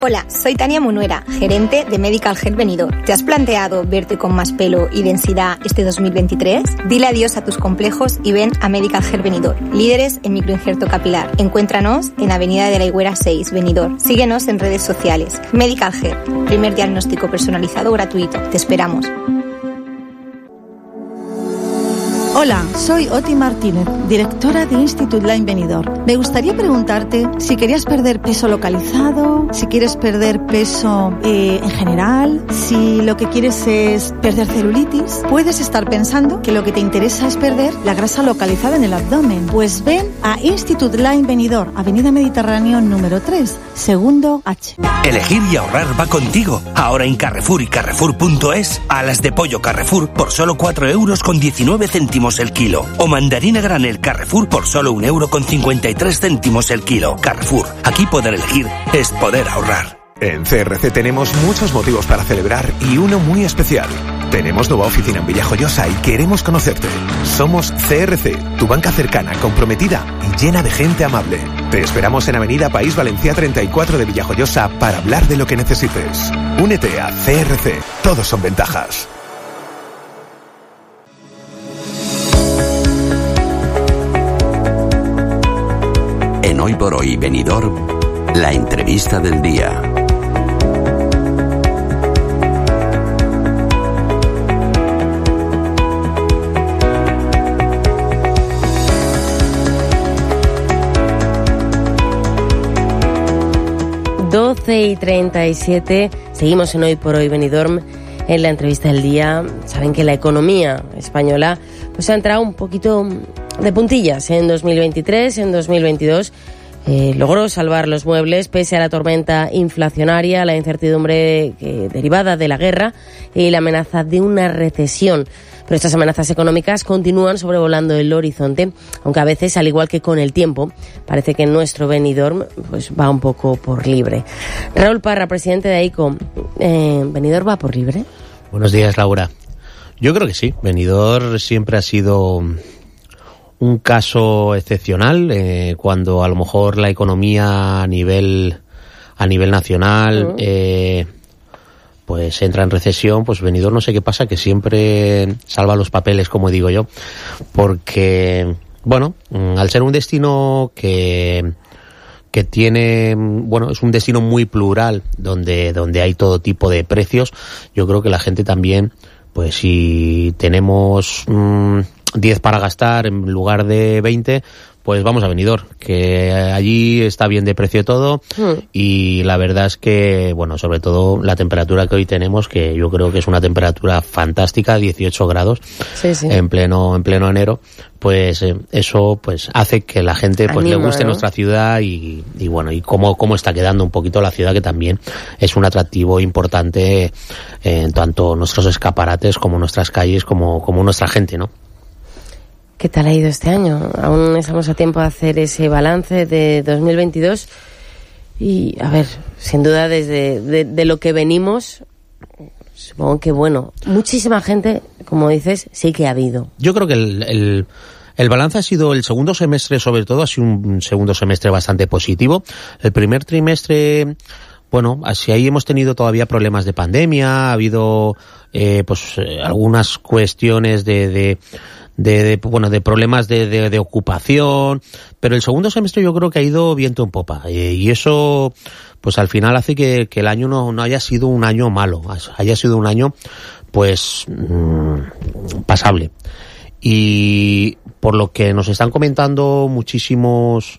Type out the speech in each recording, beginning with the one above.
Hola, soy Tania Munuera, gerente de Medical Health Benidorm. ¿Te has planteado verte con más pelo y densidad este 2023? Dile adiós a tus complejos y ven a Medical Health Benidorm, líderes en microinjerto capilar. Encuéntranos en Avenida de la Higuera 6, Benidorm. Síguenos en redes sociales. Medical Health, primer diagnóstico personalizado gratuito. Te esperamos. Hola, soy Oti Martínez, directora de Institut Line Benidorm. Me gustaría preguntarte si querías perder peso localizado, si quieres perder peso en general, si lo que quieres es perder celulitis. Puedes estar pensando que lo que te interesa es perder la grasa localizada en el abdomen. Pues ven a Institut Line Benidorm, Avenida Mediterráneo número 3, segundo H. Elegir y ahorrar va contigo. Ahora en Carrefour y Carrefour.es, alas de pollo Carrefour por solo 4,19 € el kilo. O mandarina granel Carrefour por solo 1,53 € el kilo. Carrefour, aquí poder elegir es poder ahorrar. En CRC tenemos muchos motivos para celebrar y uno muy especial. Tenemos nueva oficina en Villajoyosa y queremos conocerte. Somos CRC, tu banca cercana, comprometida y llena de gente amable. Te esperamos en Avenida País Valencia 34 de Villajoyosa para hablar de lo que necesites. Únete a CRC. Todos son ventajas. En Hoy por Hoy Benidorm, la entrevista del día. Doce y 37, seguimos en Hoy por Hoy Benidorm. En la entrevista del día, saben que la economía española pues ha entrado un poquito de puntillas en 2023, en 2022. Logró salvar los muebles pese a la tormenta inflacionaria, la incertidumbre derivada de la guerra y la amenaza de una recesión. Pero estas amenazas económicas continúan sobrevolando el horizonte, aunque a veces, al igual que con el tiempo, parece que nuestro Benidorm pues va un poco por libre. Raúl Parra, presidente de AICO, ¿Benidorm va por libre? Buenos días, Laura. Yo creo que sí. Benidorm siempre ha sido un caso excepcional, cuando a lo mejor la economía a nivel nacional pues entra en recesión, pues Benidorm no sé qué pasa, que siempre salva los papeles, como digo yo, porque bueno, al ser un destino que tiene, bueno, es un destino muy plural, donde hay todo tipo de precios, yo creo que la gente también, pues si tenemos 10 para gastar en lugar de 20, pues vamos a Benidorm, que allí está bien de precio todo, y la verdad es que, bueno, sobre todo la temperatura que hoy tenemos, que yo creo que es una temperatura fantástica, 18 grados, sí. en pleno enero, pues eso pues hace que la gente pues anima, le guste, ¿no?, nuestra ciudad y bueno, y cómo está quedando un poquito la ciudad, que también es un atractivo importante en tanto nuestros escaparates como nuestras calles, como nuestra gente, ¿no? ¿Qué tal ha ido este año? Aún estamos a tiempo de hacer ese balance de 2022 y, a ver, sin duda de lo que venimos, supongo que, bueno, muchísima gente, como dices, sí que ha habido. Yo creo que el balance ha sido, el segundo semestre sobre todo, ha sido un segundo semestre bastante positivo. El primer trimestre, bueno, así ahí hemos tenido todavía problemas de pandemia, ha habido algunas cuestiones de problemas de ocupación, pero el segundo semestre yo creo que ha ido viento en popa, y eso pues al final hace que el año no haya sido un año malo, haya sido un año pues pasable. Y por lo que nos están comentando muchísimos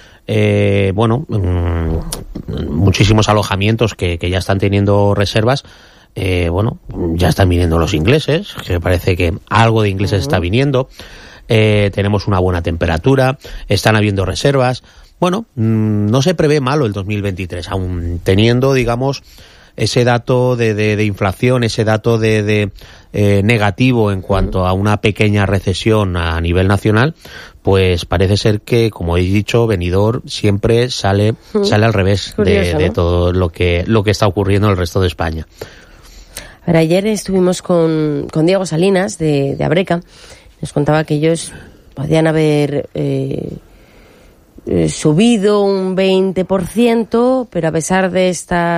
muchísimos alojamientos que ya están teniendo reservas, ya están viniendo los ingleses, que me parece que algo de ingleses está viniendo, tenemos una buena temperatura, están habiendo reservas, no se prevé malo el 2023, aún teniendo, digamos, ese dato de inflación, ese dato de negativo en cuanto a una pequeña recesión a nivel nacional, pues parece ser que, como he dicho, Benidorm siempre sale al revés. Curioso, de todo lo que está ocurriendo en el resto de España. A ver, ayer estuvimos con Diego Salinas de Abreca. Nos contaba que ellos podían haber subido un 20%, pero a pesar de esta